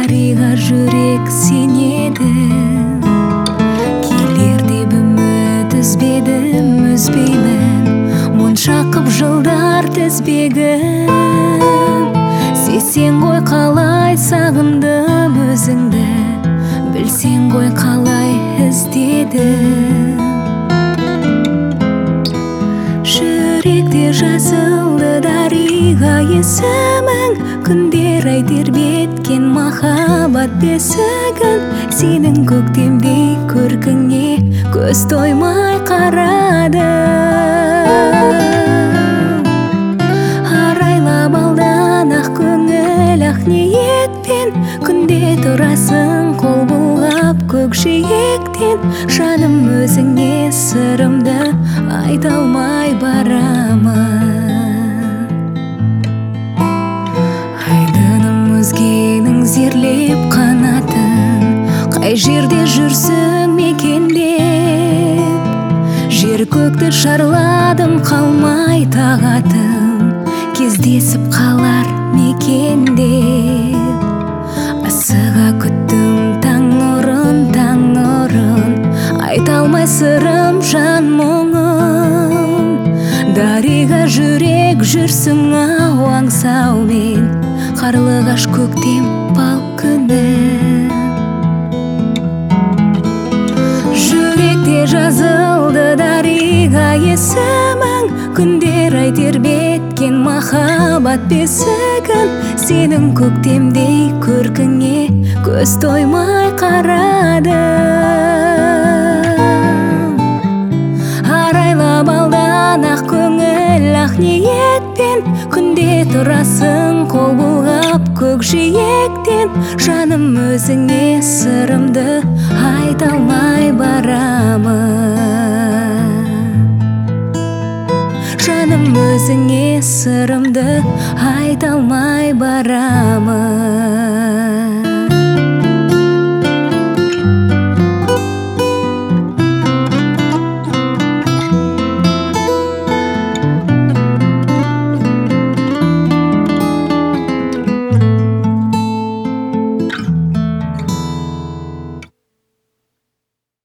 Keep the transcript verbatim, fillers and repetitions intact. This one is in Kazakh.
дариға жүрек сенеді. Келер деп үміт үзбедім, үзбеймін мұнша қып жылдар тізбегін. Сесен ғой қалай сағындым өзіңді, білсең ғой қалай іздедім. Жүректе жазылды дариға есімің, күндер ай тербеткен махаббат бесігін. Сенің көктемдей көркіңе көз тоймай қарады. Арайлап алдан ақ көңіл ақ ниетпен, күнде тұрасың қол бұлғап көкжиектен. Жаным өзіңе сырымды айта алмай барамын. Айдыным өзгенің зерлеп қанатын, қай жерде жүрсің мекендеп. Жер көкті шарладым қалмай тағатым, кездесіп қалар мекендеп. Асыға күттім таң нұрын, таң нұрын, айта алмай сырым жан мұңын. Дариға жүрек жүрсің ау аңсаумен, қарлығаш көктем бал күні. Жүректе жазылды дариға есімің, күндер ай тербеткен махаббат бесігін. Сенің көктемдей көркіңе көз тоймай қарады. Арайлап алдан ақ көңіл ақ ниетпен, күнде тұрасың қол бұлғап көкжиектен. Жаным өзіңе сырымды айта алмай барамын. Жаным өзіңе сырымды айта алмай барамын.